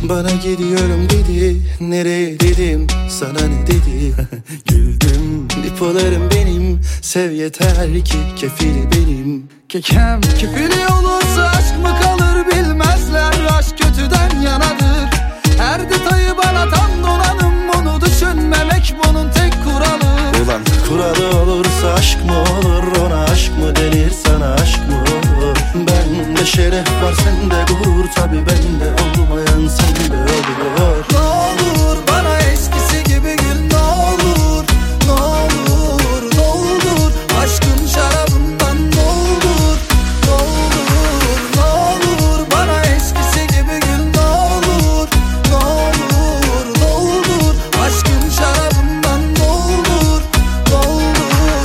Bana gidiyorum dedi, nereye dedim, sana ne dedi? Güldüm, bipolarım benim, sev yeter ki kefili benim. Kekem kefili olursa aşk mı kalır bilmezler, aşk kötüden yanadır. Her detayı bana tam donanım, onu düşünmemek bunun tek kuralı. Ulan kuralı olursa aşk mı olur, ona aşk mı denir, sana aşk mı olur? Bende şeref var, sende gurur, tabi bende olmayan sende olur. Ne olur bana eskisi gibi gül, ne olur, ne olur, doldur aşkın şarabından, ne olur, ne olur, ne olur bana eskisi gibi gül, ne olur, ne olur, doldur aşkın şarabından, ne olur, doldur.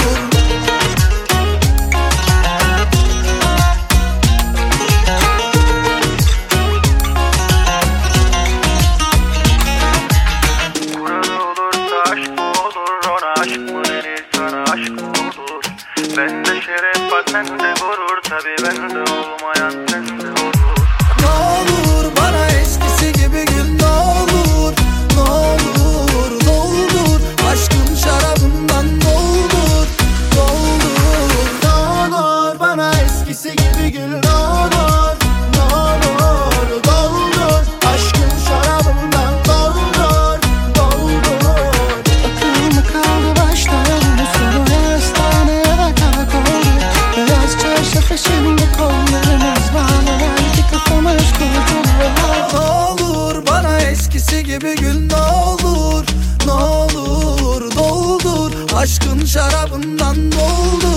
Aşk mı denir, sana aşk mı olur? Bende şeref var, sende gurur, tabi bende olmayan sende olur. Ne olur bana eskisi gibi gül, ne olur, ne olur, doldur aşkın şarabından, ne olur, doldur. Ne olur bana eskisi gibi gül, ne olur, ne olur, doldur aşkın şarabından, doldur, doldur. Akıl mı kaldı baştan sonu, hastaneye bakarak oldu. Beyaz çarşaf şimdi kollarımız bağlı, belki kafamız kurtulur. Ne olur bana eskisi gibi gül, ne olur, ne olur, doldur aşkın şarabından, doldur.